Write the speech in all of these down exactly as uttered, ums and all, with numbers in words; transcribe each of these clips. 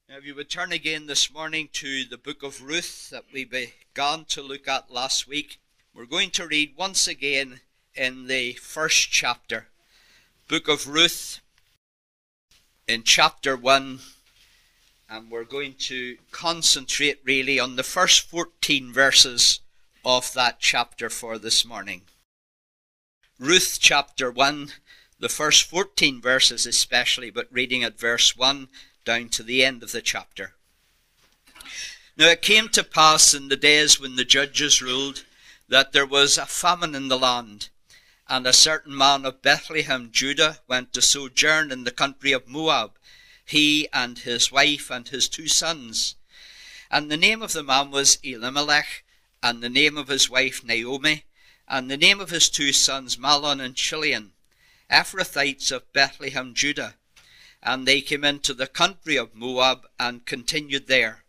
Now, if you would turn again this morning to the book of Ruth that we began to look at last week, we're going to read once again in the first chapter. Book of Ruth in chapter one, and we're going to concentrate really on the first fourteen verses of that chapter for this morning. Ruth chapter one, the first fourteen verses especially, but reading at verse one down to the end of the chapter. Now it came to pass in the days when the judges ruled that there was a famine in the land, and a certain man of Bethlehem, Judah, went to sojourn in the country of Moab, he and his wife and his two sons. And the name of the man was Elimelech, and the name of his wife Naomi, and the name of his two sons Mahlon and Chilion, Ephrathites of Bethlehem, Judah. And they came into the country of Moab and continued there.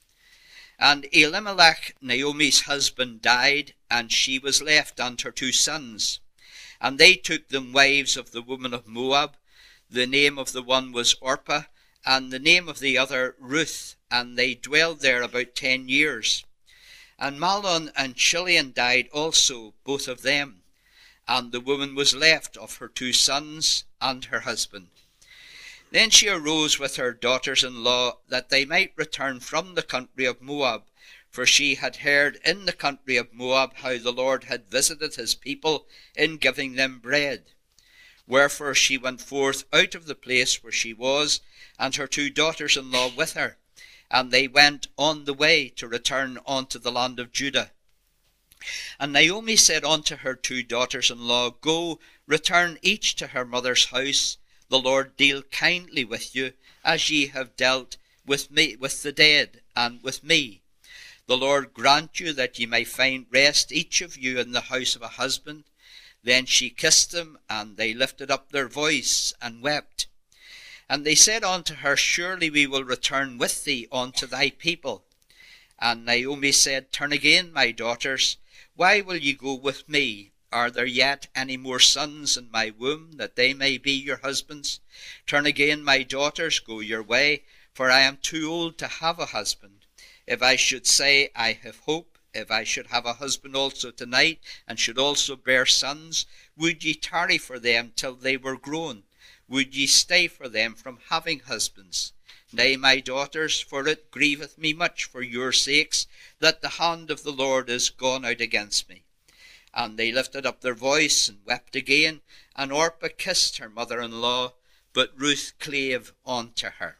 And Elimelech, Naomi's husband, died, and she was left and her two sons. And they took them wives of the woman of Moab. The name of the one was Orpah, and the name of the other Ruth, and they dwelled there about ten years. And Mahlon and Chilion died also, both of them. And the woman was left of her two sons and her husband. Then she arose with her daughters-in-law, that they might return from the country of Moab, for she had heard in the country of Moab how the Lord had visited his people in giving them bread. Wherefore she went forth out of the place where she was, and her two daughters-in-law with her, and they went on the way to return unto the land of Judah. And Naomi said unto her two daughters-in-law, Go, return each to her mother's house. The Lord deal kindly with you, as ye have dealt with me, with the dead, and with me. The Lord grant you that ye may find rest each of you in the house of a husband. Then she kissed them, and they lifted up their voice, and wept. And they said unto her, Surely we will return with thee unto thy people. And Naomi said, Turn again, my daughters, why will ye go with me? Are there yet any more sons in my womb, that they may be your husbands? Turn again, my daughters, go your way, for I am too old to have a husband. If I should say, I have hope, if I should have a husband also tonight, and should also bear sons, would ye tarry for them till they were grown? Would ye stay for them from having husbands? Nay, my daughters, for it grieveth me much for your sakes, that the hand of the Lord is gone out against me. And they lifted up their voice and wept again, and Orpah kissed her mother-in-law, but Ruth clave unto her.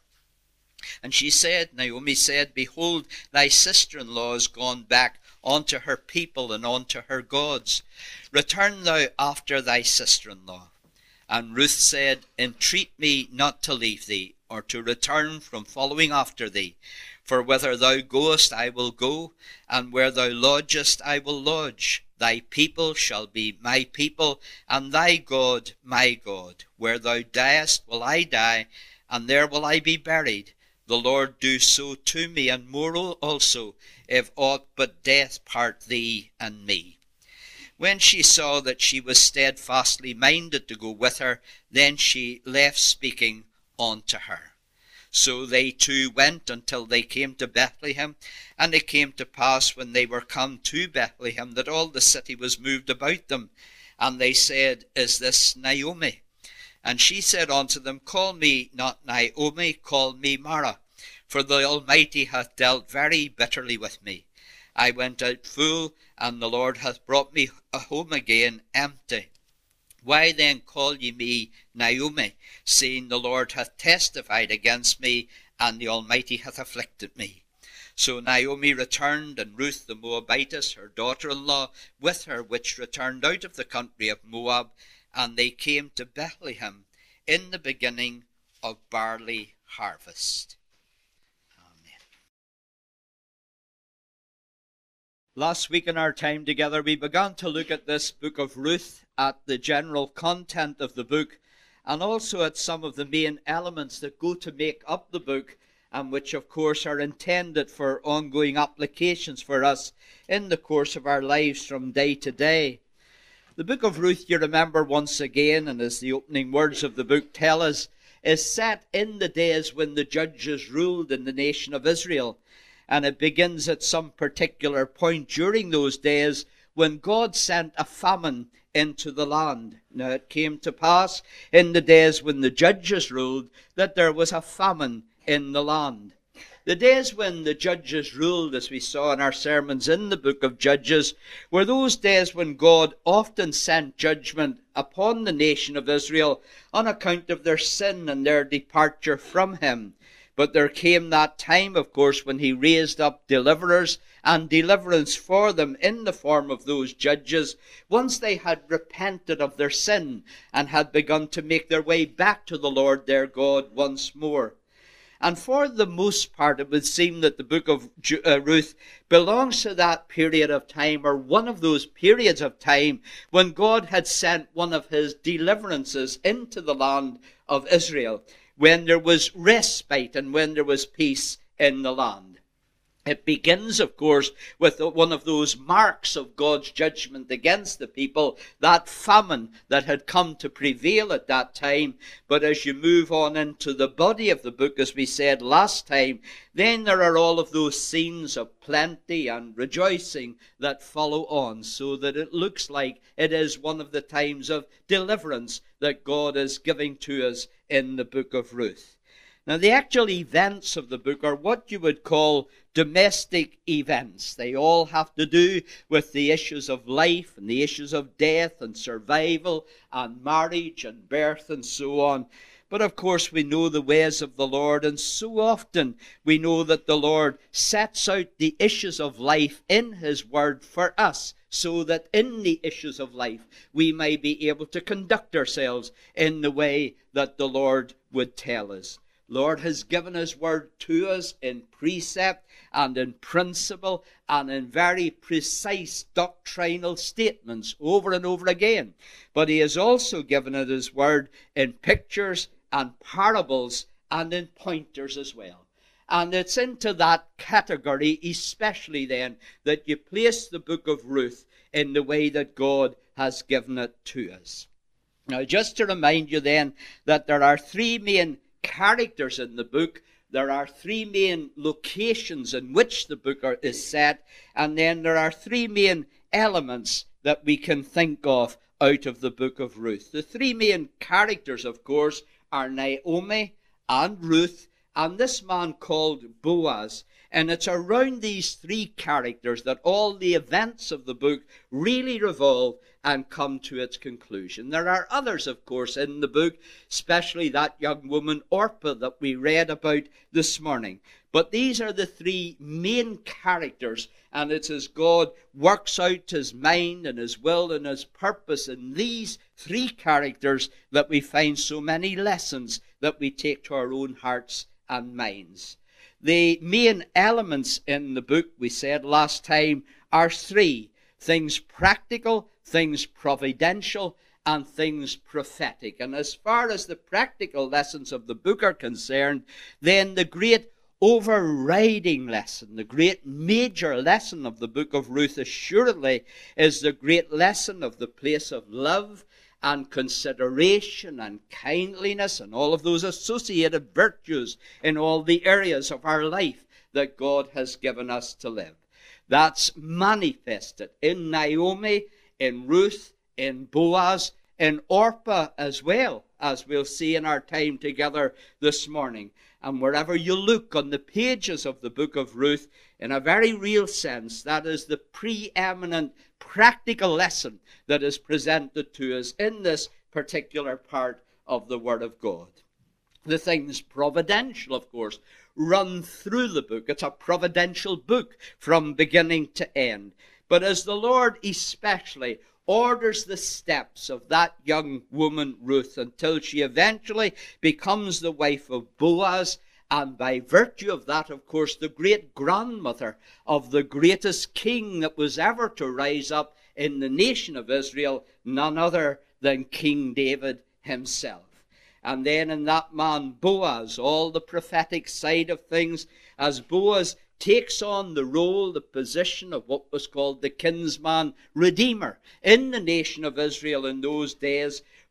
And she said, Naomi said, Behold, thy sister-in-law is gone back unto her people and unto her gods. Return thou after thy sister-in-law. And Ruth said, Entreat me not to leave thee, or to return from following after thee. For whither thou goest I will go, and where thou lodgest I will lodge. Thy people shall be my people, and thy God my God. Where thou diest will I die, and there will I be buried. The Lord do so to me, and more also, if aught but death part thee and me. When she saw that she was steadfastly minded to go with her, then she left speaking unto her. So they two went until they came to Bethlehem. And it came to pass when they were come to Bethlehem that all the city was moved about them. And they said, Is this Naomi? And she said unto them, Call me not Naomi, call me Mara, for the Almighty hath dealt very bitterly with me. I went out full, and the Lord hath brought me home again empty. Why then call ye me Naomi, seeing the Lord hath testified against me, and the Almighty hath afflicted me? So Naomi returned, and Ruth the Moabitess, her daughter-in-law, with her, which returned out of the country of Moab, and they came to Bethlehem in the beginning of barley harvest. Amen. Last week in our time together, we began to look at this book of Ruth, at the general content of the book, and also at some of the main elements that go to make up the book, and which of course are intended for ongoing applications for us in the course of our lives from day to day. The book of Ruth, you remember once again, and as the opening words of the book tell us, is set in the days when the judges ruled in the nation of Israel. And it begins at some particular point during those days when God sent a famine into the land. Now it came to pass in the days when the judges ruled that there was a famine in the land. The days when the judges ruled, as we saw in our sermons in the book of Judges, were those days when God often sent judgment upon the nation of Israel on account of their sin and their departure from him. But there came that time, of course, when he raised up deliverers and deliverance for them in the form of those judges, once they had repented of their sin and had begun to make their way back to the Lord their God once more. And for the most part, it would seem that the book of Ruth belongs to that period of time, or one of those periods of time, when God had sent one of his deliverances into the land of Israel, when there was respite and when there was peace in the land. It begins, of course, with one of those marks of God's judgment against the people, that famine that had come to prevail at that time. But as you move on into the body of the book, as we said last time, then there are all of those scenes of plenty and rejoicing that follow on, so that it looks like it is one of the times of deliverance that God is giving to us in the book of Ruth. Now, the actual events of the book are what you would call domestic events. They all have to do with the issues of life and the issues of death and survival and marriage and birth and so on. But of course we know the ways of the Lord, and so often we know that the Lord sets out the issues of life in his word for us, so that in the issues of life we may be able to conduct ourselves in the way that the Lord would tell us. Lord has given his word to us in precept and in principle and in very precise doctrinal statements over and over again. But he has also given it his word in pictures and parables and in pointers as well. And it's into that category especially then that you place the book of Ruth in the way that God has given it to us. Now, just to remind you then that there are three main characters in the book. There are three main locations in which the book are, is set, and then there are three main elements that we can think of out of the book of Ruth. The three main characters, of course, are Naomi and Ruth and this man called Boaz. And it's around these three characters that all the events of the book really revolve and come to its conclusion. There are others, of course, in the book, especially that young woman Orpah that we read about this morning. But these are the three main characters, and it's as God works out his mind and his will and his purpose in these three characters that we find so many lessons that we take to our own hearts and minds. The main elements in the book, we said last time, are three: things practical, things providential, and things prophetic. And as far as the practical lessons of the book are concerned, then the great overriding lesson, the great major lesson of the book of Ruth assuredly is the great lesson of the place of love and consideration and kindliness and all of those associated virtues in all the areas of our life that God has given us to live. That's manifested in Naomi, in Ruth, in Boaz, in Orpah as well, as we'll see in our time together this morning. And wherever you look on the pages of the book of Ruth, in a very real sense, that is the preeminent practical lesson that is presented to us in this particular part of the Word of God. The things providential, of course, run through the book. It's a providential book from beginning to end. But as the Lord especially orders the steps of that young woman Ruth until she eventually becomes the wife of Boaz, and by virtue of that, of course, the great grandmother of the greatest king that was ever to rise up in the nation of Israel, none other than King David himself. And then in that man Boaz, all the prophetic side of things, as Boaz takes on the role, the position of what was called the kinsman redeemer in the nation of Israel in those days,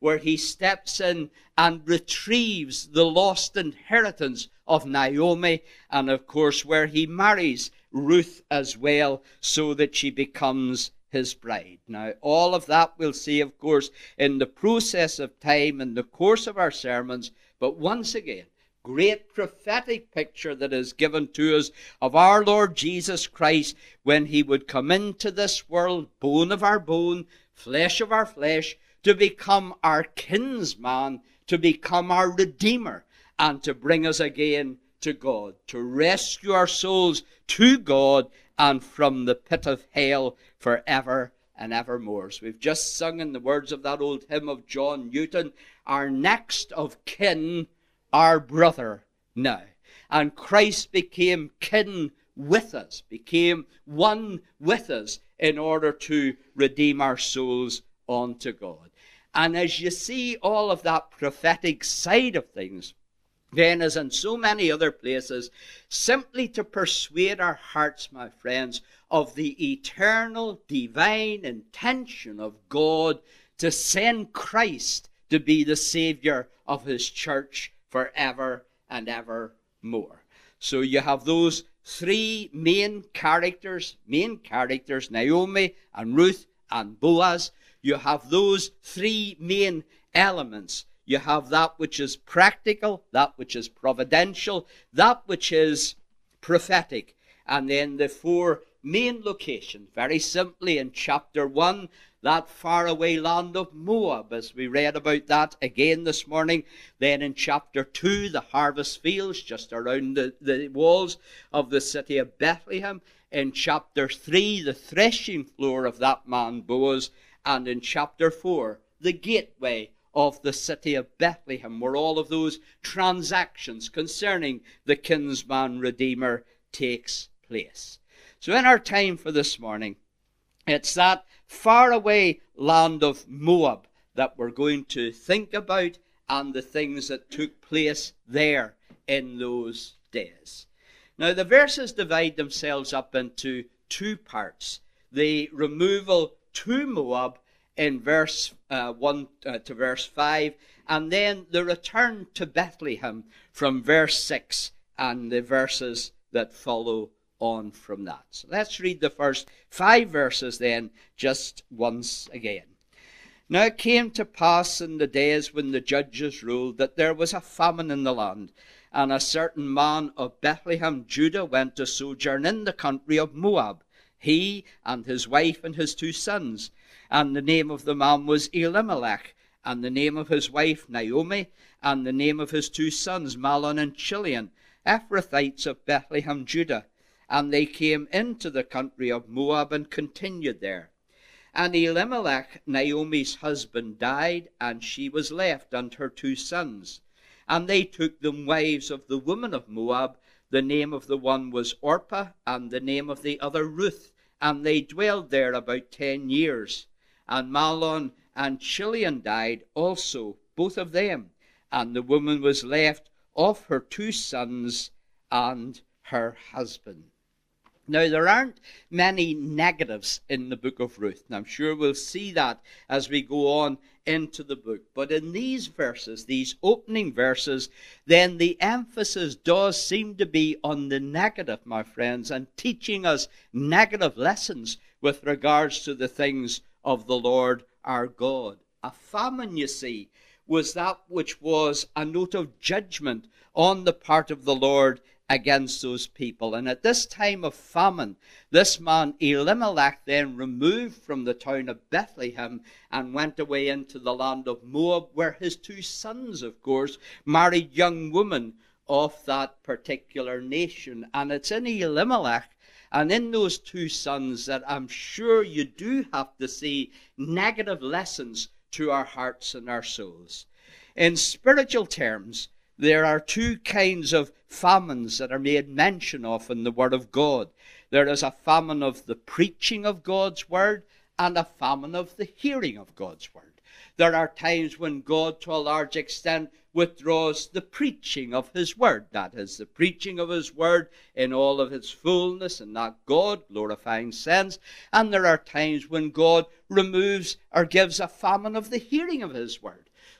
where he steps in and retrieves the lost inheritance of Naomi, and of course where he marries Ruth as well, so that she becomes his bride. Now, all of that we'll see, of course, in the process of time, in the course of our sermons. But once again, great prophetic picture that is given to us of our Lord Jesus Christ when he would come into this world, bone of our bone, flesh of our flesh, to become our kinsman, to become our Redeemer, and to bring us again to God, to rescue our souls to God and from the pit of hell forever and evermore. So we've just sung in the words of that old hymn of John Newton, our next of kin, our brother now. And Christ became kin with us, became one with us in order to redeem our souls unto God. And as you see all of that prophetic side of things, then as in so many other places, simply to persuade our hearts, my friends, of the eternal divine intention of God to send Christ to be the Savior of his church forever and evermore. So you have those three main characters, main characters, Naomi and Ruth and Boaz. You have those three main elements. You have that which is practical, that which is providential, that which is prophetic. And then the four main locations, very simply in chapter one, that faraway land of Moab, as we read about that again this morning. Then in chapter two, the harvest fields just around the, the walls of the city of Bethlehem. In chapter three, the threshing floor of that man Boaz. And in chapter four, the gateway of the city of Bethlehem, where all of those transactions concerning the kinsman Redeemer takes place. So in our time for this morning, it's that faraway land of Moab that we're going to think about, and the things that took place there in those days. Now the verses divide themselves up into two parts. The removal to Moab in verse uh, one uh, to verse five, and then the return to Bethlehem from verse six and the verses that follow on from that. So let's read the first five verses then just once again. Now it came to pass in the days when the judges ruled that there was a famine in the land, and a certain man of Bethlehem, Judah, went to sojourn in the country of Moab, he and his wife and his two sons. And the name of the man was Elimelech, and the name of his wife Naomi, and the name of his two sons Mahlon and Chilion, Ephrathites of Bethlehem, Judah. And they came into the country of Moab and continued there. And Elimelech, Naomi's husband, died, and she was left and her two sons. And they took them wives of the women of Moab. The name of the one was Orpah, and the name of the other Ruth. And they dwelled there about ten years. And Mahlon and Chilion died also, both of them. And the woman was left of her two sons and her husband. Now, there aren't many negatives in the book of Ruth. And I'm sure we'll see that as we go on into the book. But in these verses, these opening verses, then the emphasis does seem to be on the negative, my friends, and teaching us negative lessons with regards to the things of the Lord our God. A famine, you see, was that which was a note of judgment on the part of the Lord against those people. And at this time of famine, this man Elimelech then removed from the town of Bethlehem and went away into the land of Moab, where his two sons, of course, married young women of that particular nation. And it's in Elimelech and in those two sons that I'm sure you do have to see negative lessons to our hearts and our souls. In spiritual terms, there are two kinds of famines that are made mention of in the Word of God. There is a famine of the preaching of God's Word and a famine of the hearing of God's Word. There are times when God, to a large extent, withdraws the preaching of His Word. That is, the preaching of His Word in all of its fullness and that God-glorifying sense. And there are times when God removes or gives a famine of the hearing of His Word.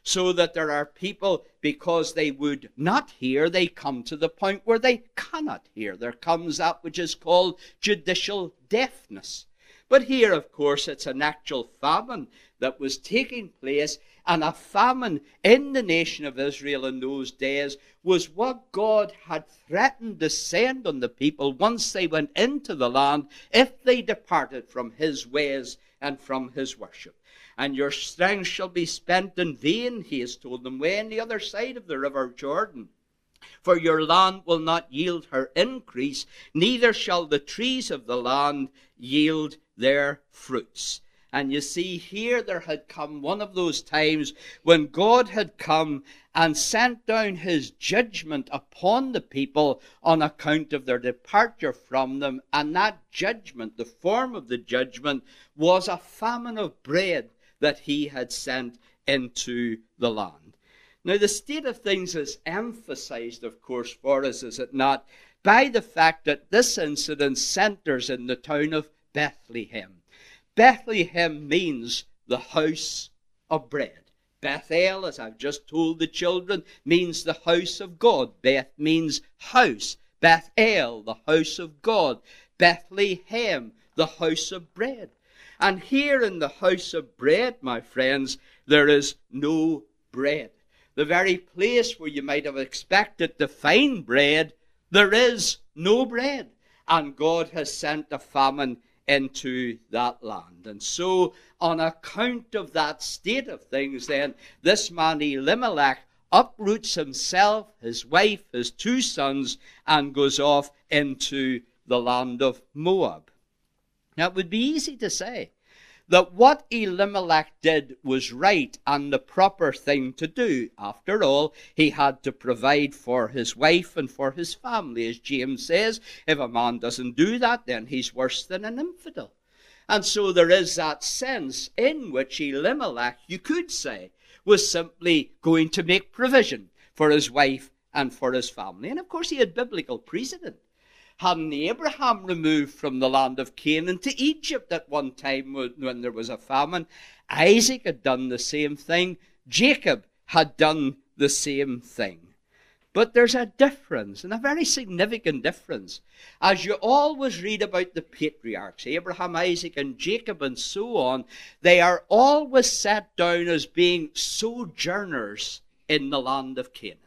So that there are people, because they would not hear, they come to the point where they cannot hear. There comes that which is called judicial deafness. But here, of course, it's an actual famine that was taking place, and a famine in the nation of Israel in those days was what God had threatened to send on the people once they went into the land, if they departed from his ways and from his worship. And your strength shall be spent in vain, he has told them, way on the other side of the river Jordan. For your land will not yield her increase, neither shall the trees of the land yield their fruits. And you see, here there had come one of those times when God had come and sent down his judgment upon the people on account of their departure from them. And that judgment, the form of the judgment, was a famine of bread that he had sent into the land. Now, the state of things is emphasized, of course, for us, is it not, by the fact that this incident centers in the town of Bethlehem. Bethlehem means the house of bread. Bethel, as I've just told the children, means the house of God. Beth means house. Bethel, the house of God. Bethlehem, the house of bread. And here in the house of bread, my friends, there is no bread. The very place where you might have expected to find bread, there is no bread. And God has sent a famine into that land. And so, on account of that state of things, then, this man Elimelech uproots himself, his wife, his two sons, and goes off into the land of Moab. Now, it would be easy to say that what Elimelech did was right and the proper thing to do. After all, he had to provide for his wife and for his family. As James says, if a man doesn't do that, then he's worse than an infidel. And so there is that sense in which Elimelech, you could say, was simply going to make provision for his wife and for his family. And of course he had biblical precedent. Hadn't Abraham removed from the land of Canaan to Egypt at one time when there was a famine? Isaac had done the same thing. Jacob had done the same thing. But there's a difference, and a very significant difference. As you always read about the patriarchs, Abraham, Isaac, and Jacob, and so on, they are always set down as being sojourners in the land of Canaan.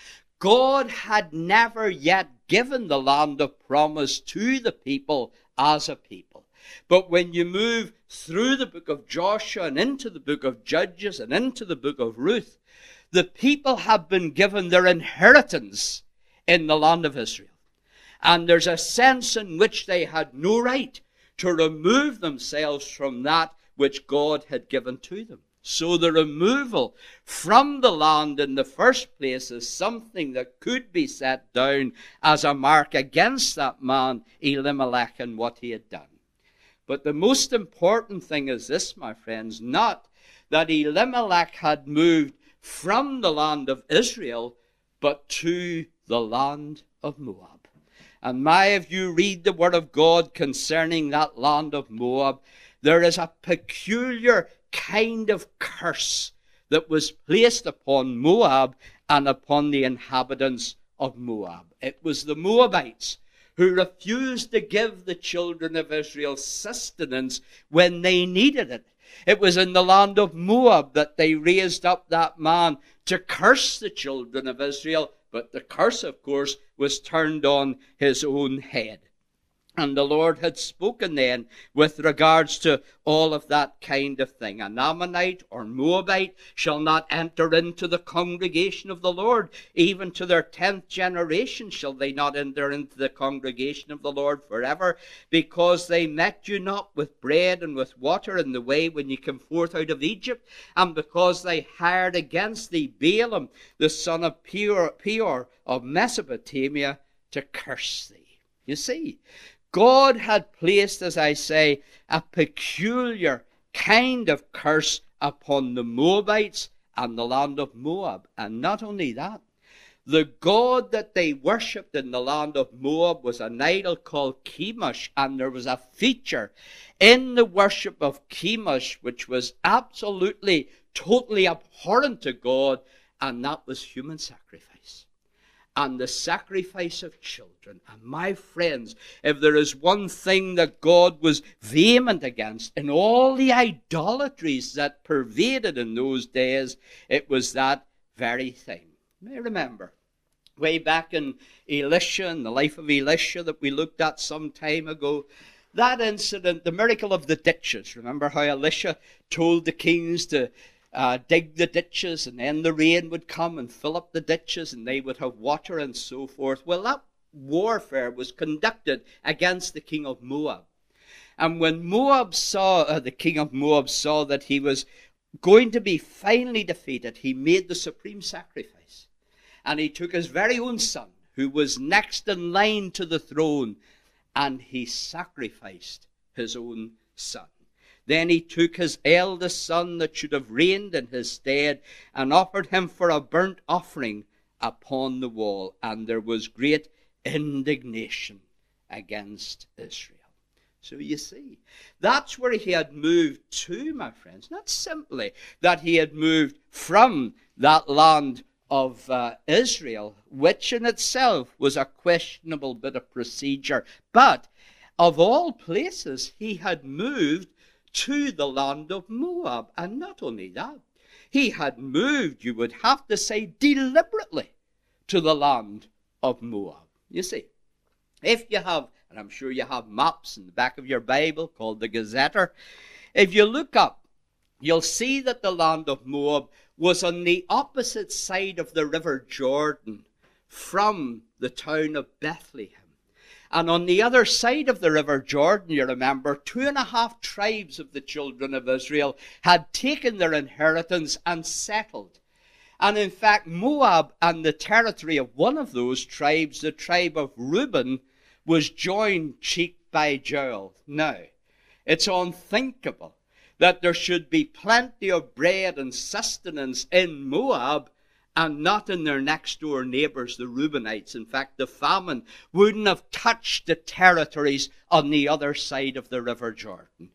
God had never yet given the land of promise to the people as a people. But when you move through the book of Joshua and into the book of Judges and into the book of Ruth, the people have been given their inheritance in the land of Israel. And there's a sense in which they had no right to remove themselves from that which God had given to them. So the removal from the land in the first place is something that could be set down as a mark against that man, Elimelech, and what he had done. But the most important thing is this, my friends, not that Elimelech had moved from the land of Israel, but to the land of Moab. And my, if you read the word of God concerning that land of Moab, there is a peculiar kind of curse that was placed upon Moab and upon the inhabitants of Moab. It was the Moabites who refused to give the children of Israel sustenance when they needed it. It was in the land of Moab that they raised up that man to curse the children of Israel, but the curse, of course, was turned on his own head. And the Lord had spoken then with regards to all of that kind of thing. An Ammonite or Moabite shall not enter into the congregation of the Lord. Even to their tenth generation shall they not enter into the congregation of the Lord forever, because they met you not with bread and with water in the way when you came forth out of Egypt, and because they hired against thee Balaam, the son of Peor, Peor of Mesopotamia, to curse thee. You see, God had placed, as I say, a peculiar kind of curse upon the Moabites and the land of Moab. And not only that, The god that they worshipped in the land of Moab was an idol called Chemosh, and there was a feature in the worship of Chemosh which was absolutely, totally abhorrent to God, and that was human sacrifice. And the sacrifice of children. And my friends, if there is one thing that God was vehement against in all the idolatries that pervaded in those days, it was that very thing. You may remember, way back in Elisha, in the life of Elisha that we looked at some time ago, that incident, the miracle of the ditches. Remember how Elisha told the kings to Uh, dig the ditches, and then the rain would come and fill up the ditches, and they would have water and so forth. Well, that warfare was conducted against the king of Moab. And when Moab saw, uh, the king of Moab saw that he was going to be finally defeated, he made the supreme sacrifice. And he took his very own son, who was next in line to the throne, and he sacrificed his own son. Then he took his eldest son that should have reigned in his stead and offered him for a burnt offering upon the wall. And there was great indignation against Israel. So you see, that's where he had moved to, my friends. Not simply that he had moved from that land of uh, Israel, which in itself was a questionable bit of procedure, but of all places, he had moved to the land of Moab. And not only that, he had moved, you would have to say, deliberately to the land of Moab. You see, if you have, and I'm sure you have maps in the back of your Bible called the Gazetteer, if you look up, you'll see that the land of Moab was on the opposite side of the river Jordan from the town of Bethlehem. And on the other side of the river Jordan, you remember, two and a half tribes of the children of Israel had taken their inheritance and settled. And in fact, Moab and the territory of one of those tribes, the tribe of Reuben, was joined cheek by jowl. Now, it's unthinkable that there should be plenty of bread and sustenance in Moab and not in their next door neighbors, the Reubenites. In fact, the famine wouldn't have touched the territories on the other side of the river Jordan.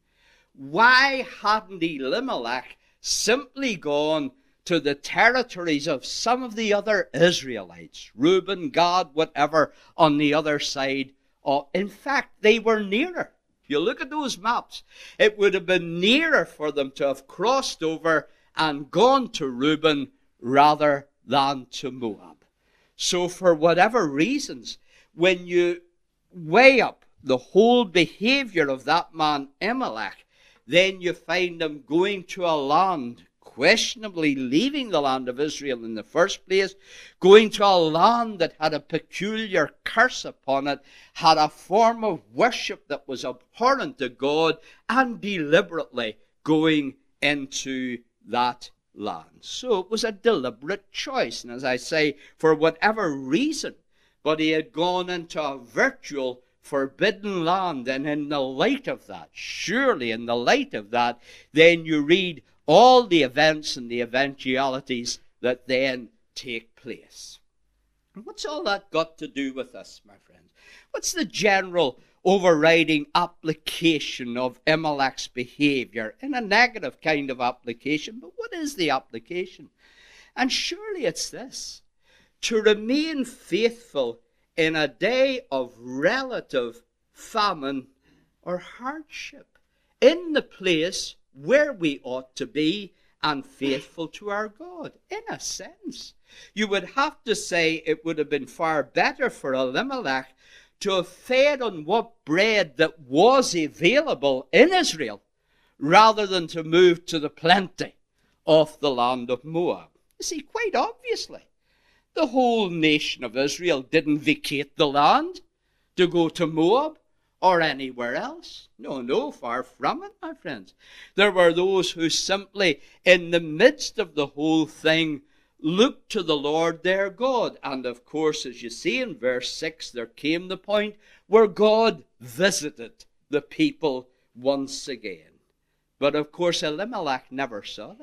Why hadn't Elimelech simply gone to the territories of some of the other Israelites, Reuben, Gad, whatever, on the other side? Of, in fact, they were nearer. If you look at those maps, it would have been nearer for them to have crossed over and gone to Reuben rather than to Moab. So for whatever reasons, when you weigh up the whole behavior of that man Elimelech, then you find him going to a land, questionably leaving the land of Israel in the first place, going to a land that had a peculiar curse upon it, had a form of worship that was abhorrent to God, and deliberately going into that land. So it was a deliberate choice. And as I say, for whatever reason, but he had gone into a virtual forbidden land. And in the light of that, surely in the light of that, then you read all the events and the eventualities that then take place. And what's all that got to do with us, my friends? What's the general overriding application of Elimelech's behavior? In a negative kind of application, but what is the application? And surely it's this: to remain faithful in a day of relative famine or hardship, in the place where we ought to be, and faithful to our God. In a sense, you would have to say it would have been far better for Elimelech to have fed on what bread that was available in Israel, rather than to move to the plenty of the land of Moab. You see, quite obviously, the whole nation of Israel didn't vacate the land to go to Moab or anywhere else. No, no, far from it, my friends. There were those who simply, in the midst of the whole thing, looked to the Lord their God. And of course, as you see in verse six, there came the point where God visited the people once again. But of course, Elimelech never saw that.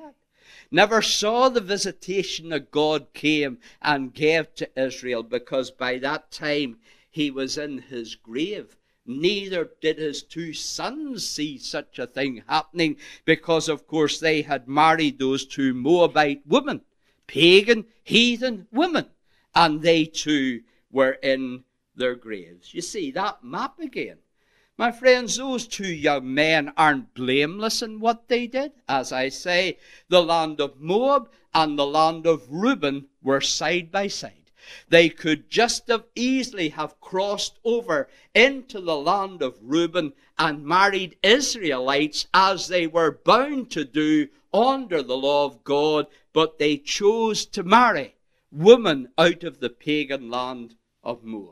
never saw the visitation that God came and gave to Israel, because by that time he was in his grave. Neither did his two sons see such a thing happening, because of course they had married those two Moabite women, pagan, heathen women, and they too were in their graves. You see that map again. My friends, those two young men aren't blameless in what they did. As I say, the land of Moab and the land of Reuben were side by side. They could just as easily have crossed over into the land of Reuben and married Israelites, as they were bound to do under the law of God, but they chose to marry women out of the pagan land of Moab.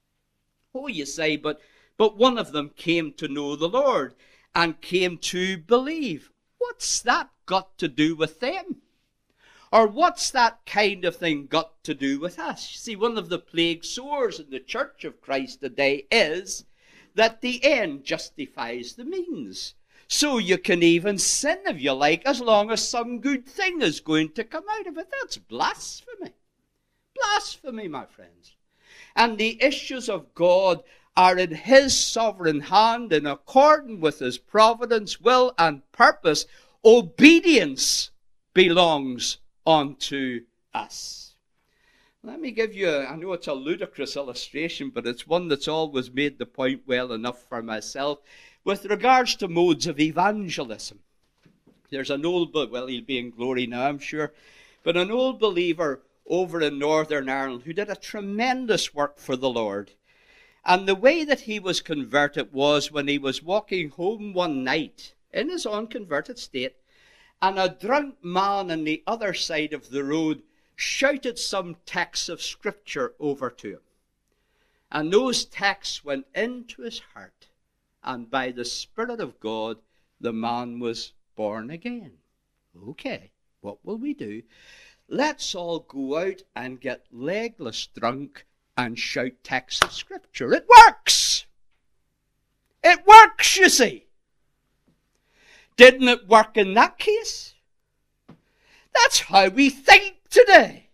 Oh, you say, but, but one of them came to know the Lord and came to believe. What's that got to do with them? Or what's that kind of thing got to do with us? You see, one of the plague sores in the Church of Christ today is that the end justifies the means. So you can even sin if you like, as long as some good thing is going to come out of it. That's blasphemy. Blasphemy, my friends. And the issues of God are in his sovereign hand, in accordance with his providence, will, and purpose. Obedience belongs unto us. Let me give you, a, I know it's a ludicrous illustration, but it's one that's always made the point well enough for myself. With regards to modes of evangelism, there's an old, well, he'll be in glory now, I'm sure, but an old believer over in Northern Ireland who did a tremendous work for the Lord. And the way that he was converted was when he was walking home one night in his unconverted state, and a drunk man on the other side of the road shouted some texts of Scripture over to him. And those texts went into his heart, and by the Spirit of God, the man was born again. Okay, what will we do? Let's all go out and get legless drunk and shout texts of Scripture. It works! It works, you see. Didn't it work in that case? That's how we think today.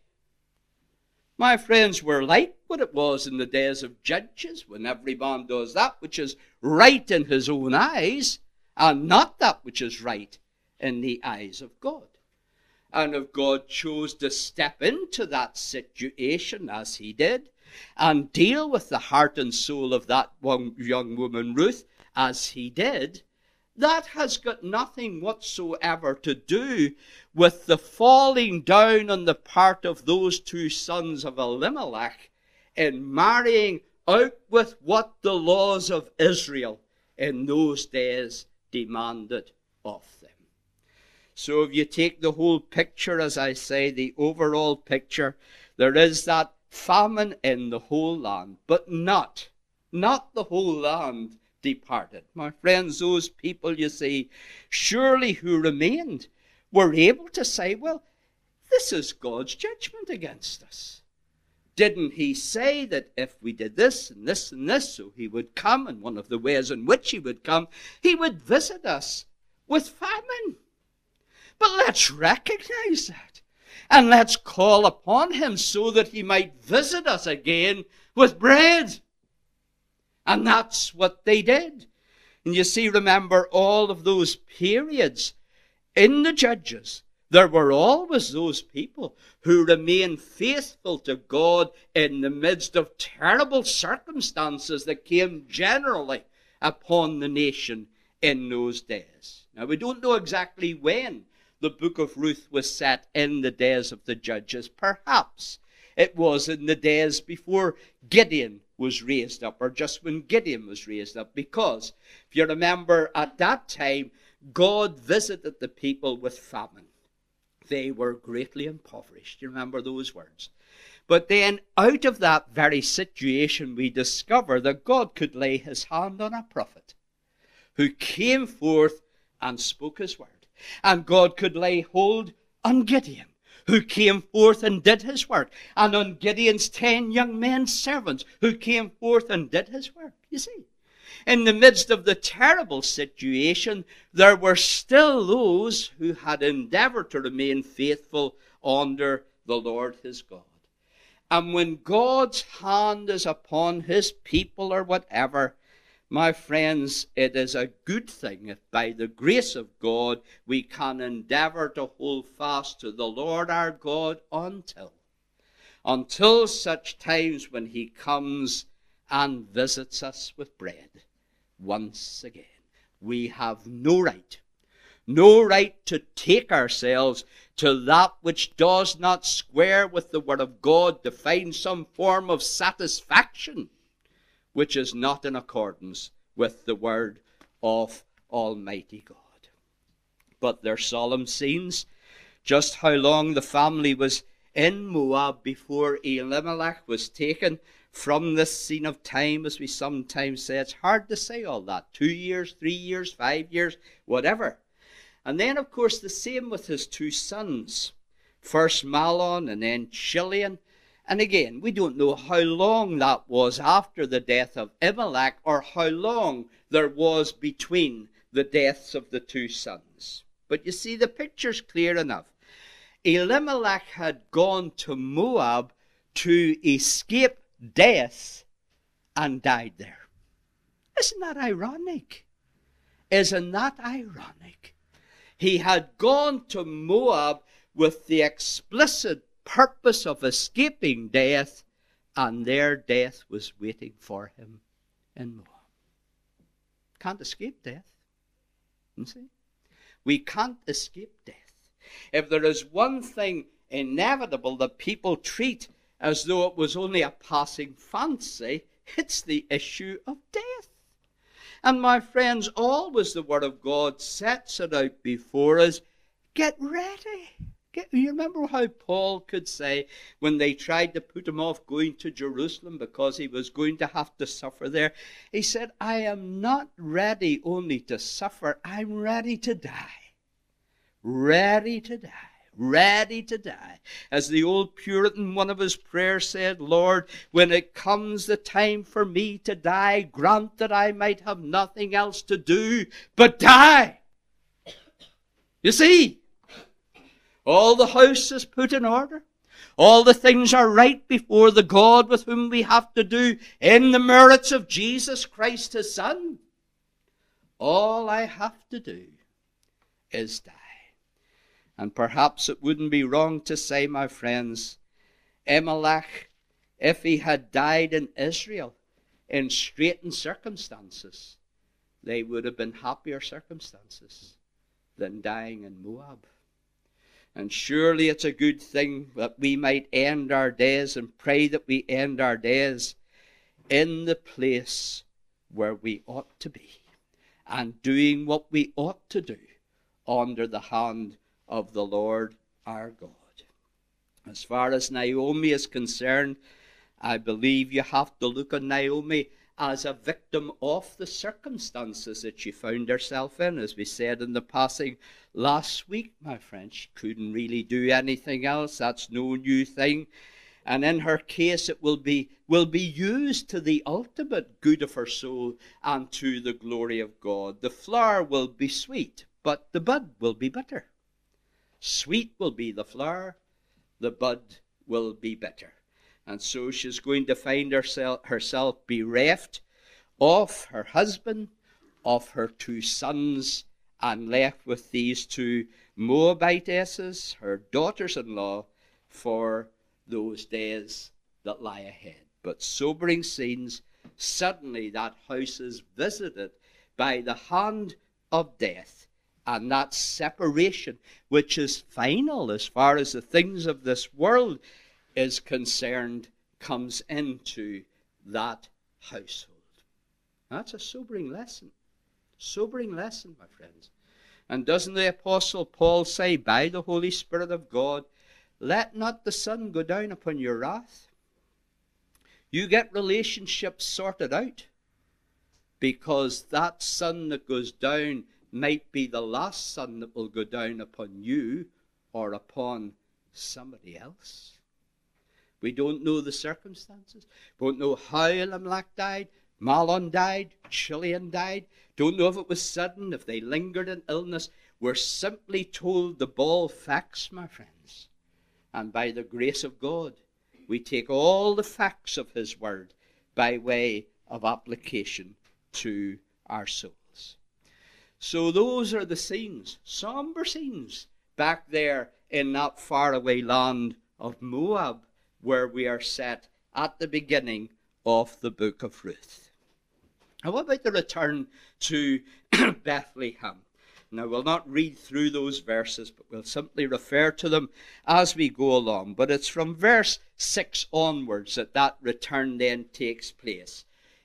My friends, we're like what it was in the days of Judges, when every man does that which is right in his own eyes, and not that which is right in the eyes of God. And if God chose to step into that situation, as he did, and deal with the heart and soul of that one young woman, Ruth, as he did, that has got nothing whatsoever to do with the falling down on the part of those two sons of Elimelech in marrying out with what the laws of Israel in those days demanded of them. So if you take the whole picture, as I say, the overall picture, there is that famine in the whole land, but not, not the whole land departed. My friends, those people, you see, surely who remained, were able to say, well, this is God's judgment against us. Didn't he say that if we did this and this and this, so he would come, and one of the ways in which he would come, he would visit us with famine? But let's recognize that, and let's call upon him so that he might visit us again with bread. And that's what they did. And you see, remember all of those periods in the Judges, there were always those people who remained faithful to God in the midst of terrible circumstances that came generally upon the nation in those days. Now, we don't know exactly when the book of Ruth was set in the days of the Judges. Perhaps it was in the days before Gideon was raised up, or just when Gideon was raised up, because if you remember, at that time God visited the people with famine. They were greatly impoverished. You remember those words? But then out of that very situation we discover that God could lay his hand on a prophet who came forth and spoke his word. And God could lay hold on Gideon, who came forth and did his work, and on Gideon's ten young men servants, who came forth and did his work. You see, In the midst of the terrible situation, there were still those who had endeavored to remain faithful under the Lord his God. And when God's hand is upon his people or whatever, my friends, it is a good thing if by the grace of God we can endeavor to hold fast to the Lord our God until, until such times when he comes and visits us with bread once again. We have no right, no right to take ourselves to that which does not square with the Word of God, to find some form of satisfaction which is not in accordance with the Word of Almighty God. But their solemn scenes, just how long the family was in Moab before Elimelech was taken from this scene of time, as we sometimes say, it's hard to say all that. Two years, three years, five years, whatever. And then, of course, the same with his two sons. First Mahlon and then Chilion. And again, we don't know how long that was after the death of Elimelech, or how long there was between the deaths of the two sons. But you see, the picture's clear enough. Elimelech had gone to Moab to escape death and died there. Isn't that ironic? Isn't that ironic? He had gone to Moab with the explicit purpose of escaping death, and their death was waiting for him in Moab. Can't escape death. You see? We can't escape death. If there is one thing inevitable that people treat as though it was only a passing fancy, it's the issue of death. And my friends, always the Word of God sets it out before us. Get ready. Get, you remember how Paul could say when they tried to put him off going to Jerusalem because he was going to have to suffer there? He said, I am not ready only to suffer, I'm ready to die. Ready to die. Ready to die. As the old Puritan, one of his prayers said, Lord, when it comes the time for me to die, grant that I might have nothing else to do but die. You see, all the house is put in order. All the things are right before the God with whom we have to do in the merits of Jesus Christ, his Son. All I have to do is die. And perhaps it wouldn't be wrong to say, my friends, Elimelech, if he had died in Israel in straitened circumstances, they would have been happier circumstances than dying in Moab. And surely it's a good thing that we might end our days, and pray that we end our days in the place where we ought to be, and doing what we ought to do under the hand of the Lord our God. As far as Naomi is concerned, I believe you have to look on Naomi as a victim of the circumstances that she found herself in. As we said in the passing last week, my friend, she couldn't really do anything else. That's no new thing. And in her case, it will be, will be used to the ultimate good of her soul and to the glory of God. The flower will be sweet, but the bud will be bitter. Sweet will be the flower, the bud will be bitter. And so she's going to find herself, herself bereft of her husband, of her two sons, and left with these two Moabitesses, her daughters-in-law, for those days that lie ahead. But sobering scenes, suddenly that house is visited by the hand of death. And that separation, which is final as far as the things of this world is concerned, comes into that household. That's a sobering lesson. Sobering lesson, my friends. And doesn't the Apostle Paul say, by the Holy Spirit of God, let not the sun go down upon your wrath? You get relationships sorted out, because that sun that goes down might be the last sun that will go down upon you or upon somebody else. We don't know the circumstances. We don't know how Elimelech died. Mahlon died, Chilion died. Don't know if it was sudden, if they lingered in illness. We're simply told the bald facts, my friends. And by the grace of God, we take all the facts of his word by way of application to our souls. So those are the scenes, somber scenes, back there in that faraway land of Moab, where we are set at the beginning of the book of Ruth. Now, what about the return to Bethlehem? Now, we'll not read through those verses, but we'll simply refer to them as we go along. But it's from verse six onwards that that return then takes place.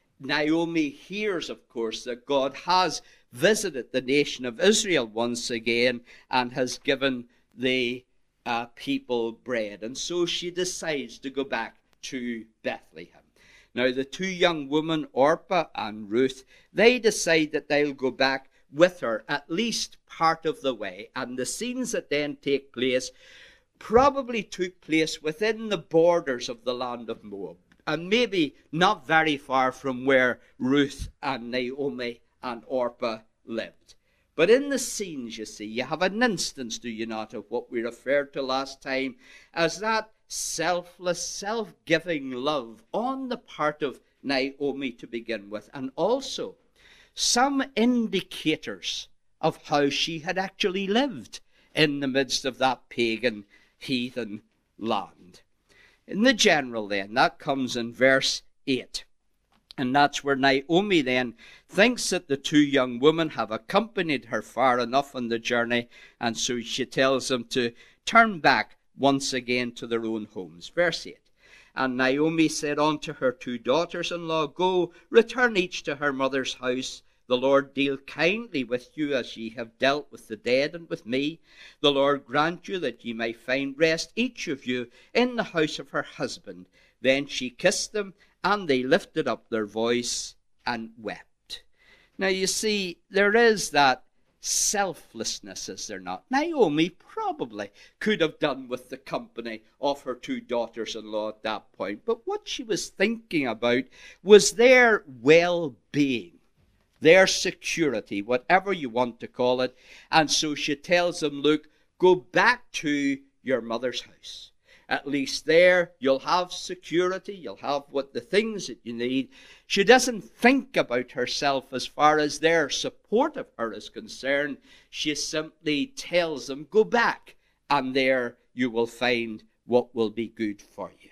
Naomi hears, of course, that God has visited the nation of Israel once again and has given the uh, people bread. And so she decides to go back to Bethlehem. Now, the two young women, Orpah and Ruth, they decide that they'll go back with her at least part of the way. And the scenes that then take place probably took place within the borders of the land of Moab, and maybe not very far from where Ruth and Naomi and Orpah lived. But in the scenes, you see, you have an instance, do you not, of what we referred to last time as that selfless, self-giving love on the part of Naomi to begin with, and also some indicators of how she had actually lived in the midst of that pagan, heathen land. In the general then, that comes in verse eight. And that's where Naomi then thinks that the two young women have accompanied her far enough on the journey, and so she tells them to turn back once again to their own homes. Verse eight. And Naomi said unto her two daughters-in-law, Go, return each to her mother's house. The Lord deal kindly with you as ye have dealt with the dead and with me. The Lord grant you that ye may find rest, each of you, in the house of her husband. Then she kissed them, and they lifted up their voice and wept. Now you see, there is that selflessness, is there not? Naomi probably could have done with the company of her two daughters-in-law at that point. But what she was thinking about was their well-being, their security, whatever you want to call it. And so she tells them, look, go back to your mother's house. At least there you'll have security, you'll have what the things that you need. She doesn't think about herself as far as their support of her is concerned. She simply tells them, go back, and there you will find what will be good for you.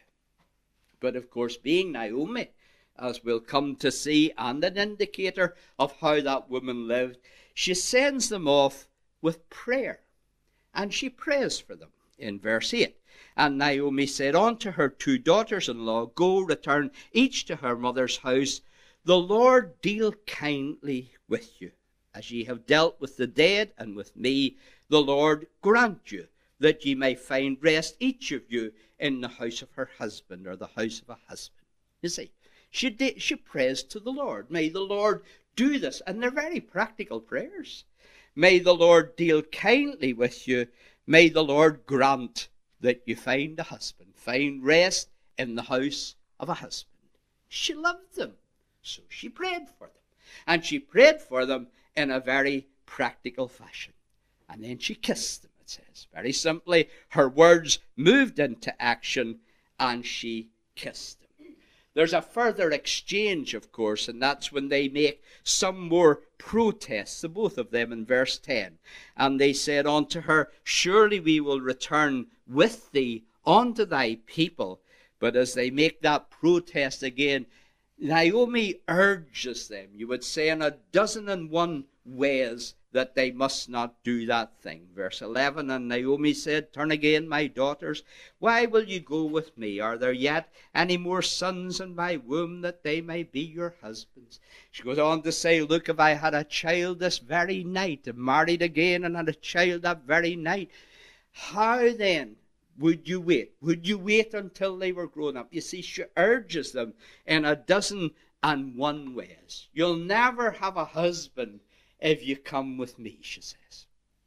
But of course, being Naomi, as we'll come to see, and an indicator of how that woman lived, she sends them off with prayer. And she prays for them in verse eight. And Naomi said unto her two daughters-in-law, Go, return each to her mother's house. The Lord deal kindly with you, as ye have dealt with the dead and with me. The Lord grant you that ye may find rest, each of you, in the house of her husband, or the house of a husband. You see, she, did, she prays to the Lord. May the Lord do this. And they're very practical prayers. May the Lord deal kindly with you. May the Lord grant that you find a husband, find rest in the house of a husband. She loved them, so she prayed for them. And she prayed for them in a very practical fashion. And then she kissed them, it says. Very simply, her words moved into action, and she kissed them. There's a further exchange, of course, and that's when they make some more protests, the both of them, in verse ten. And they said unto her, Surely we will return with thee unto thy people. But as they make that protest again, Naomi urges them, you would say in a dozen and one ways, that they must not do that thing. Verse eleven, And Naomi said, Turn again, my daughters, why will you go with me? Are there yet any more sons in my womb, that they may be your husbands? She goes on to say, Look, if I had a child this very night, and married again and had a child that very night, how then would you wait? Would you wait until they were grown up? You see, she urges them in a dozen and one ways. You'll never have a husband if you come with me, she says.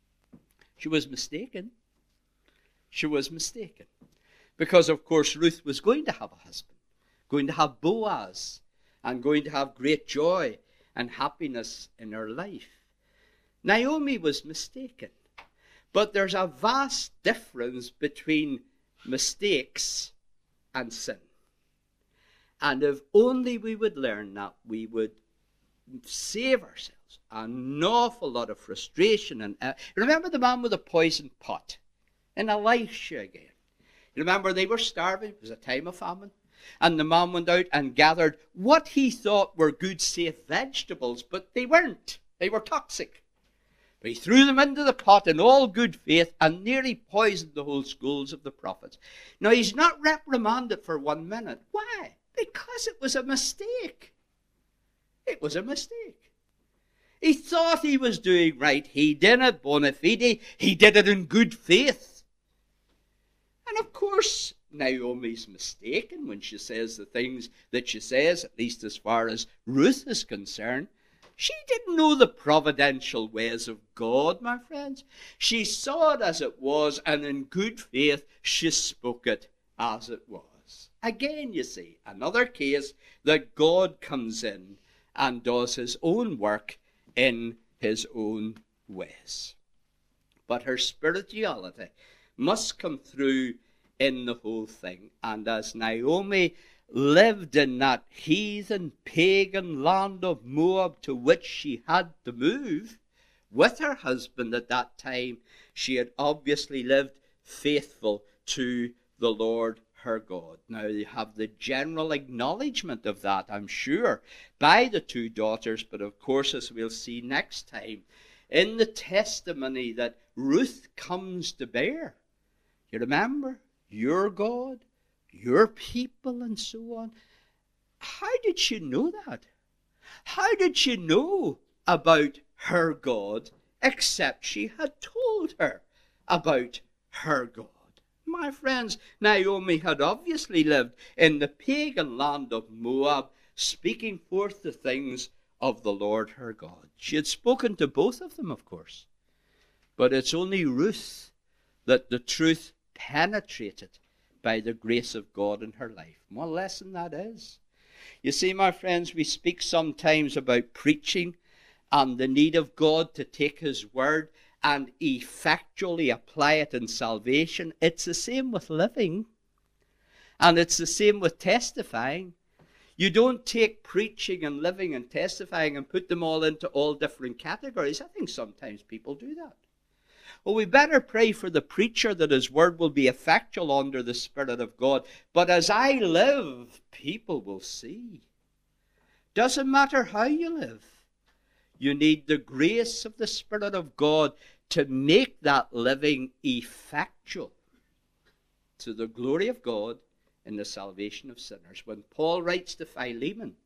She was mistaken. She was mistaken. Because, of course, Ruth was going to have a husband, going to have Boaz. and going to have great joy and happiness in her life. Naomi was mistaken. But there's a vast difference between mistakes and sin. And if only we would learn that, we would save ourselves an awful lot of frustration. And uh, remember the man with the poisoned pot in Elisha again. Remember, they were starving. It was a time of famine. And the man went out and gathered what he thought were good, safe vegetables, but they weren't. They were toxic. But he threw them into the pot in all good faith and nearly poisoned the whole schools of the prophets. Now, he's not reprimanded for one minute. Why? Because it was a mistake. It was a mistake. He thought he was doing right. He did it bona fide. He did it in good faith. And of course, Naomi's mistaken when she says the things that she says, at least as far as Ruth is concerned. She didn't know the providential ways of God, my friends. She saw it as it was, and in good faith she spoke it as it was. Again, you see, another case that God comes in and does his own work in his own ways. But her spirituality must come through in the whole thing. And as Naomi lived in that heathen, pagan land of Moab to which she had to move with her husband at that time, she had obviously lived faithful to the Lord her God. Now, you have the general acknowledgement of that, I'm sure, by the two daughters, but of course, as we'll see next time, in the testimony that Ruth comes to bear. You remember? Your God, your people, and so on. How did she know that? How did she know about her God except she had told her about her God? My friends, Naomi had obviously lived in the pagan land of Moab, speaking forth the things of the Lord her God. She had spoken to both of them, of course. But it's only Ruth that the truth penetrated by the grace of God in her life. What a lesson that is. You see, my friends, we speak sometimes about preaching and the need of God to take his word and effectually apply it in salvation. It's the same with living. And it's the same with testifying. You don't take preaching and living and testifying and put them all into all different categories. I think sometimes people do that. Well, we better pray for the preacher that his word will be effectual under the Spirit of God. But as I live, people will see. Doesn't matter how you live. You need the grace of the Spirit of God to make that living effectual to the glory of God in the salvation of sinners. When Paul writes to Philemon,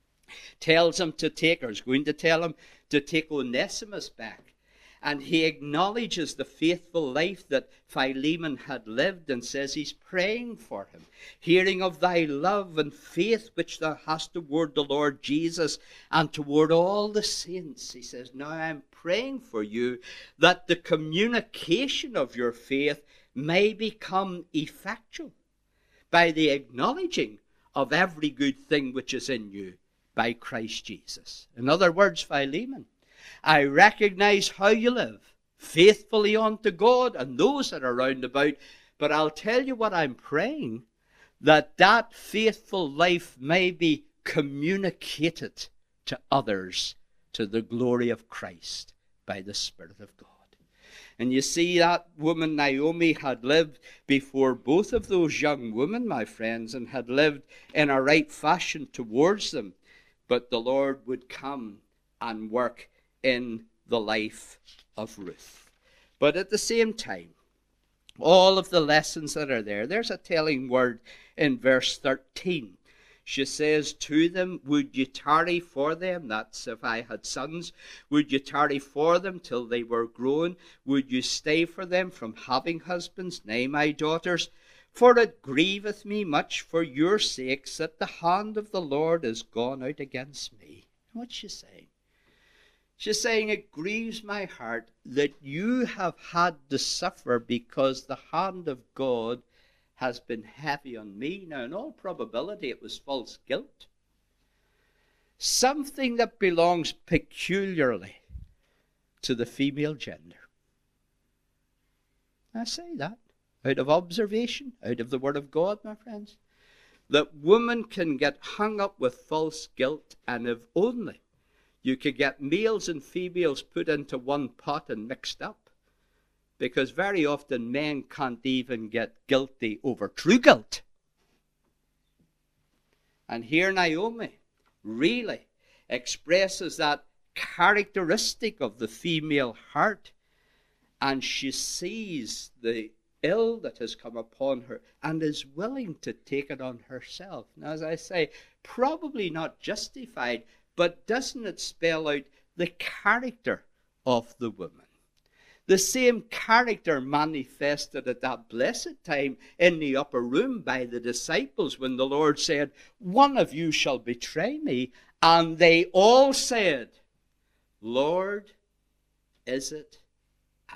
tells him to take, or is going to tell him to take Onesimus back, and he acknowledges the faithful life that Philemon had lived and says he's praying for him, hearing of thy love and faith which thou hast toward the Lord Jesus and toward all the saints. He says, now I'm praying for you that the communication of your faith may become effectual by the acknowledging of every good thing which is in you by Christ Jesus. In other words, Philemon, I recognize how you live, faithfully unto God and those that are round about, but I'll tell you what I'm praying, that that faithful life may be communicated to others to the glory of Christ by the Spirit of God. And you see, that woman Naomi had lived before both of those young women, my friends, and had lived in a right fashion towards them. But the Lord would come and work in the life of Ruth. But at the same time, all of the lessons that are there, there's a telling word in verse thirteen. She says to them, would you tarry for them? That's if I had sons. Would you tarry for them till they were grown? Would you stay for them from having husbands? Nay, my daughters, for it grieveth me much for your sakes that the hand of the Lord is gone out against me. What's she saying? She's saying, it grieves my heart that you have had to suffer because the hand of God has been heavy on me. Now, in all probability, it was false guilt. something that belongs peculiarly to the female gender. I say that out of observation, out of the Word of God, my friends, that women can get hung up with false guilt, and if only you could get males and females put into one pot and mixed up, because very often men can't even get guilty over true guilt. And here Naomi really expresses that characteristic of the female heart, and she sees the ill that has come upon her and is willing to take it on herself. Now, as I say, probably not justified, but doesn't it spell out the character of the woman? The same character manifested at that blessed time in the upper room by the disciples when the Lord said, "One of you shall betray me." And they all said, "Lord, is it I?"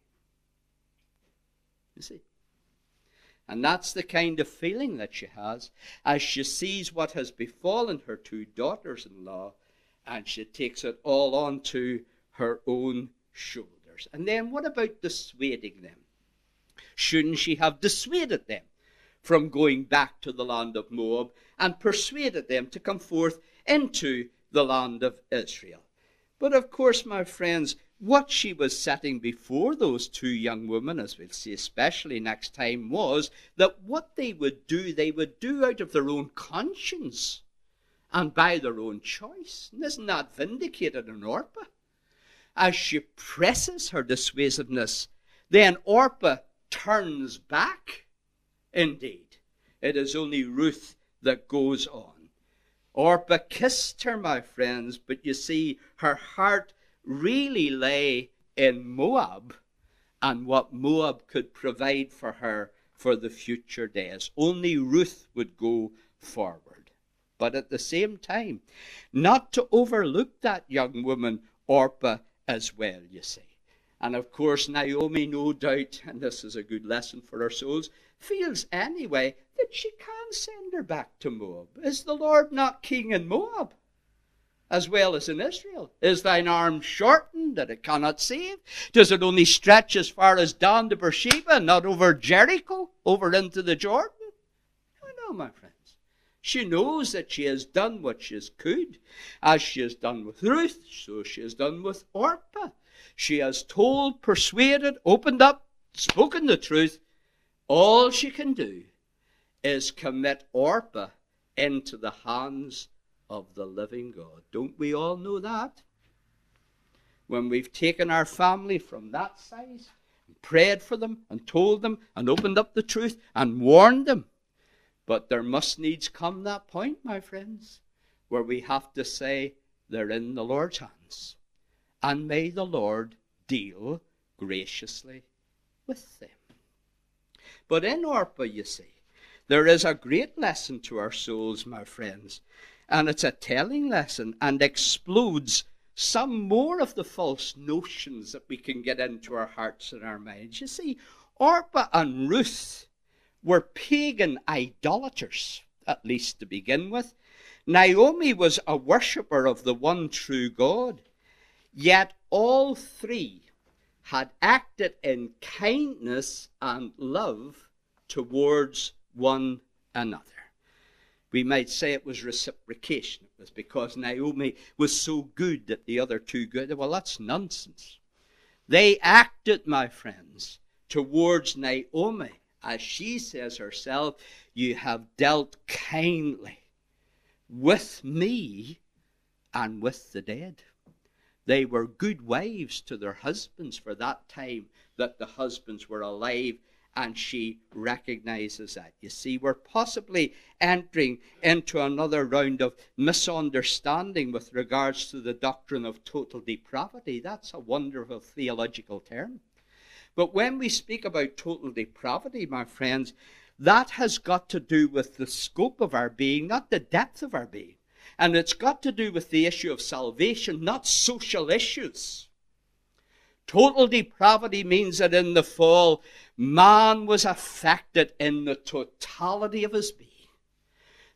You see? And that's the kind of feeling that she has as she sees what has befallen her two daughters-in-law, and she takes it all onto her own shoulders. And then what about dissuading them? Shouldn't she have dissuaded them from going back to the land of Moab and persuaded them to come forth into the land of Israel? But of course, my friends, what she was setting before those two young women, as we'll see especially next time, was that what they would do, they would do out of their own conscience and by their own choice. And isn't that vindicated in Orpah? As she presses her dissuasiveness, then Orpah turns back. Indeed, it is only Ruth that goes on. Orpah kissed her, my friends, but you see, her heart really lay in Moab and what Moab could provide for her for the future days. Only Ruth would go forward. But at the same time, not to overlook that young woman, Orpah, as well, you see. And of course, Naomi, no doubt, and this is a good lesson for our souls, feels anyway that she can send her back to Moab. Is the Lord not king in Moab as well as in Israel? Is thine arm shortened that it cannot save? Does it only stretch as far as down to Beersheba, not over Jericho, over into the Jordan? No, no, my friends. She knows that she has done what she could. As she has done with Ruth, so she has done with Orpah. She has told, persuaded, opened up, spoken the truth. All she can do is commit Orpah into the hands of the living God. Don't we all know that? When we've taken our family from that size, and prayed for them, and told them, and opened up the truth, and warned them. But there must needs come that point, my friends, where we have to say, they're in the Lord's hands. And may the Lord deal graciously with them. But in Orpah, you see, there is a great lesson to our souls, my friends. And it's a telling lesson and explodes some more of the false notions that we can get into our hearts and our minds. You see, Orpah and Ruth were pagan idolaters, at least to begin with. Naomi was a worshipper of the one true God. Yet all three had acted in kindness and love towards one another. We might say it was reciprocation. It was because Naomi was so good that the other two good. Well, that's nonsense. They acted, my friends, towards Naomi. As she says herself, you have dealt kindly with me and with the dead. They were good wives to their husbands for that time that the husbands were alive, and she recognizes that. You see, we're possibly entering into another round of misunderstanding with regards to the doctrine of total depravity. That's a wonderful theological term. But when we speak about total depravity, my friends, that has got to do with the scope of our being, not the depth of our being. And it's got to do with the issue of salvation, not social issues. Total depravity means that in the fall, man was affected in the totality of his being.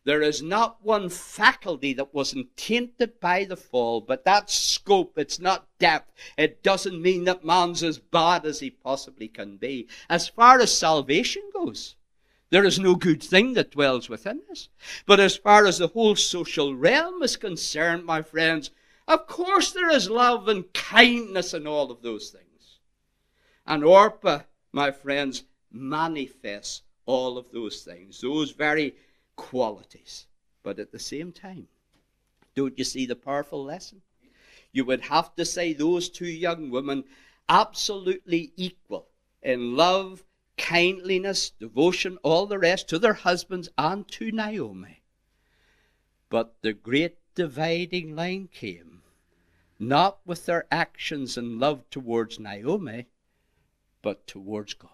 There is not one faculty that wasn't tainted by the fall, but that scope, it's not depth. It doesn't mean that man's as bad as he possibly can be. As far as salvation goes, there is no good thing that dwells within us. But as far as the whole social realm is concerned, my friends, of course there is love and kindness and all of those things. And Orpah, my friends, manifests all of those things, those very qualities. But at the same time, don't you see the powerful lesson? You would have to say those two young women absolutely equal in love, kindliness, devotion, all the rest to their husbands and to Naomi. But the great dividing line came not with their actions and love towards Naomi, but towards God.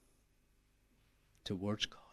Towards God.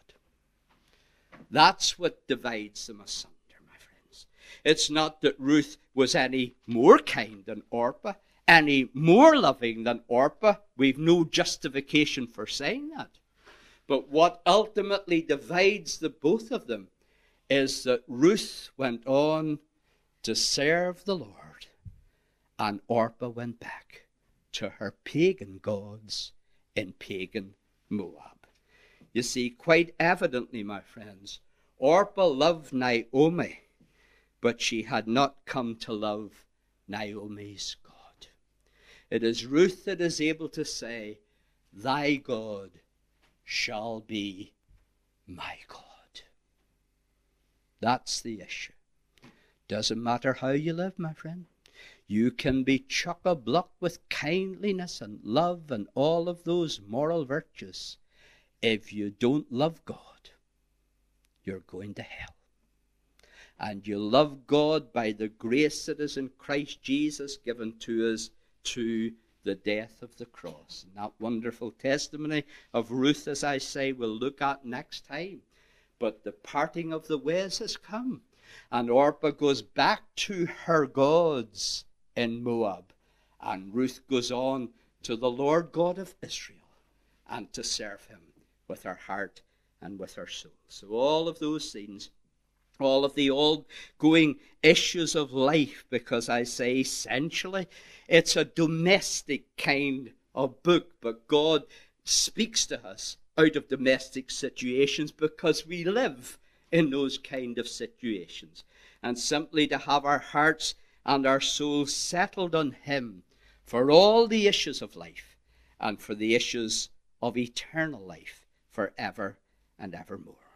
That's what divides them asunder, my friends. It's not that Ruth was any more kind than Orpah, any more loving than Orpah. We've no justification for saying that. But what ultimately divides the both of them is that Ruth went on to serve the Lord, and Orpah went back to her pagan gods in pagan Moab. You see, quite evidently, my friends, Orpah loved Naomi, but she had not come to love Naomi's God. It is Ruth that is able to say, thy God shall be my God. That's the issue. Doesn't matter how you live, my friend. You can be chock-a-block with kindliness and love and all of those moral virtues. If you don't love God, you're going to hell. And you love God by the grace that is in Christ Jesus given to us to the death of the cross. And that wonderful testimony of Ruth, as I say, we'll look at next time. But the parting of the ways has come. And Orpah goes back to her gods in Moab. And Ruth goes on to the Lord God of Israel and to serve him with her heart and with her soul. So all of those things, all of the old-going issues of life, because I say essentially it's a domestic kind of book, but God speaks to us out of domestic situations because we live in those kind of situations. And simply to have our hearts and our souls settled on him for all the issues of life and for the issues of eternal life forever and evermore.